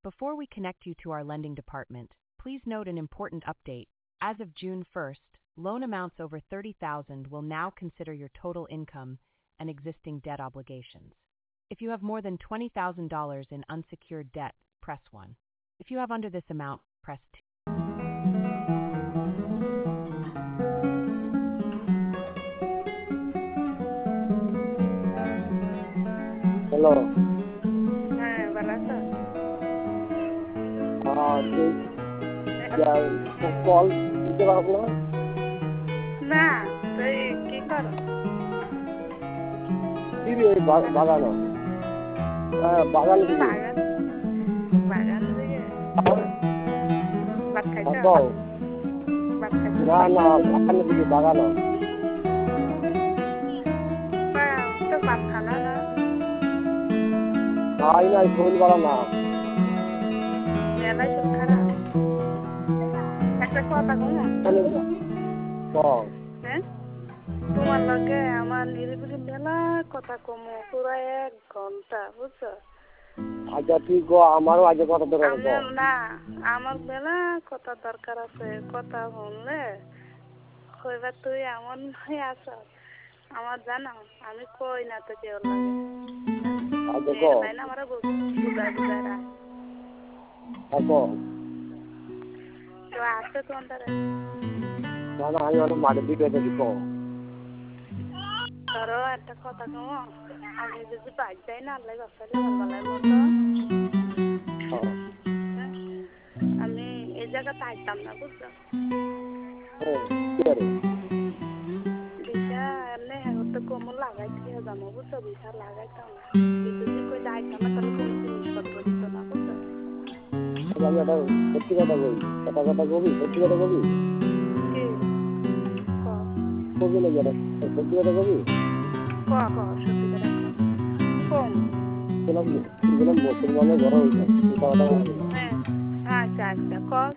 Before we connect you to our lending department, please note an important update. As of June 1st, loan amounts over $30,000 will now consider your total income and existing debt obligations. If you have more than $20,000 in unsecured debt, press 1. If you have under this amount, press 2. Hello. হ্যাঁ, ভালো আছো? Call দিতে পারবো না। না, তুই কি করো? বাগানো। হ্যাঁ, বাগান দিকে। বাগান দিকে ভাত খাইছো? ভাত খাইছো? না না, বাগানের দিকে বাগানো। তো ভাত খানা না? খাই নাই, শরীর ভালো না। মেলাই সব খারাপ। একটা কথা কম। হ্যাঁ, তোমার লগে আমার নিরিবিলি মেলা কথা কম, পুরো 1 ঘন্টা, বুঝছো? আচ্ছা ঠিক গো, আমারও আজ কথা দরকার। না, আমার মেলা কথা দরকার আছে। কথা শুনলে কইবা তুই এমন হয়ে আছ। আমার জানো, আমি কই না তো কেউ লাগে। তাই না, আমার বুঝায় রাখ। কেউ আছে তোমার? না না, আমি অনেক মাঠের দিকে দেখি। ধরো একটা কথা কম, আমি যদি বাইক যাই না, আল্লাহ বাসাইলে ভালো মতো আমি এই জায়গাতে আইতাম না, বুঝছো? বিশা এমনি হতে কোমল লাগাই দিয়ে যাবো, বুঝছো? বিশা লাগাইতাম না। যদি কই আইতাম না, তাহলে কোনো জিনিসপত্র দিত না, বুঝছো? আমি একটা সত্যি কথা বলি। কথা কবি, সত্যি কথা কবি। কি কবি নাকি এটা সত্যি কথা কবি? সত্যি কথা কম মুসলমানের ঘর হইছে। হ্যাঁ, আচ্ছা আচ্ছা,